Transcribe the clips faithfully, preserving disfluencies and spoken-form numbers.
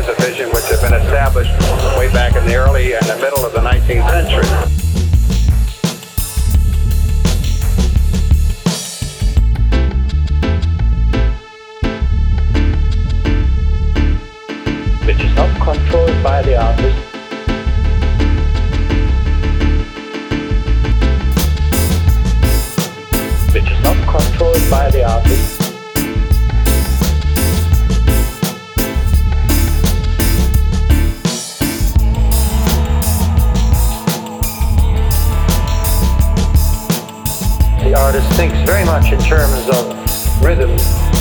ideas, a vision which had been established way back in the early and the middle of the nineteenth century. Which is not controlled by the artist. Which is not controlled by the artist. The artist thinks very much in terms of rhythm.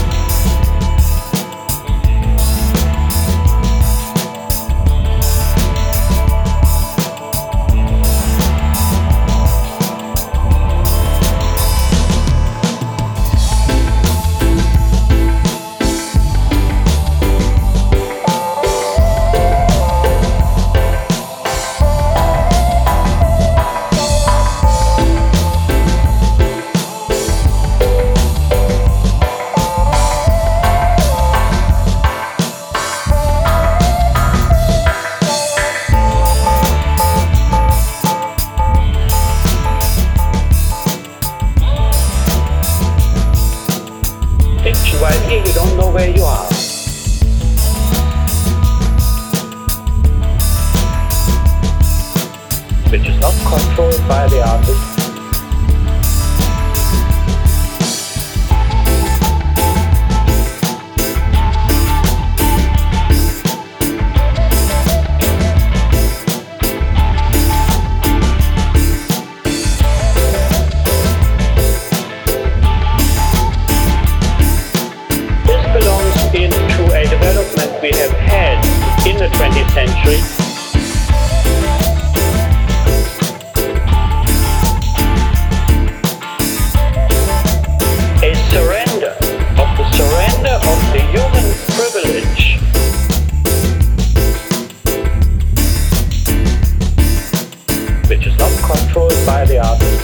While here you don't know where you are. Which is not controlled by the artist. Into a development we have had in the twentieth century. A surrender of the surrender of the human privilege. Which is not controlled by the artist.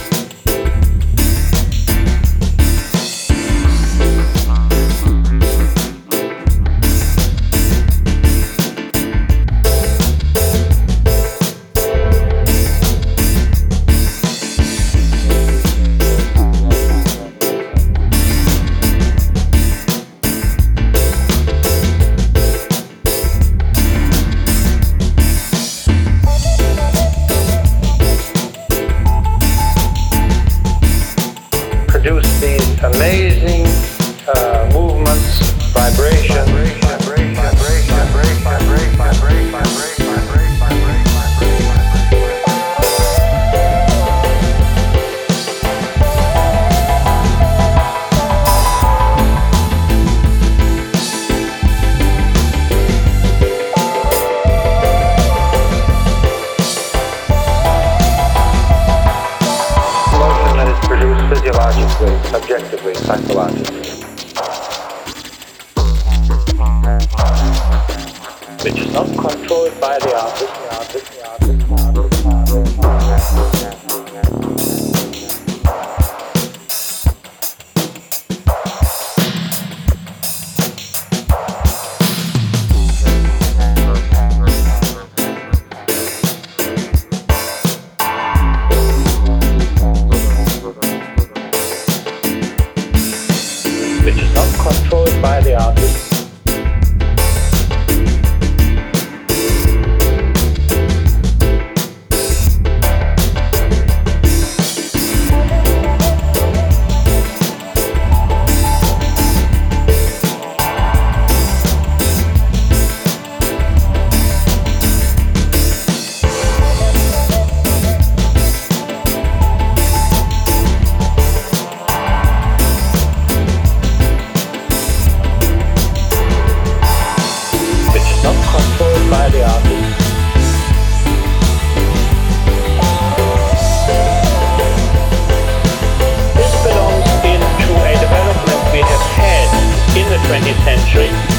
Produce these amazing uh, movements, vibration, vibration, vibration, vibration, vibration, vibration, vibration, vibration, motion that is produced physiologically, subjectively, psychologically. Which is not controlled by the artist, the artist, the artist, the artist, the artist, the artist. Which is not controlled by the artist. By the artist. This belongs into a development we have had in the twentieth century.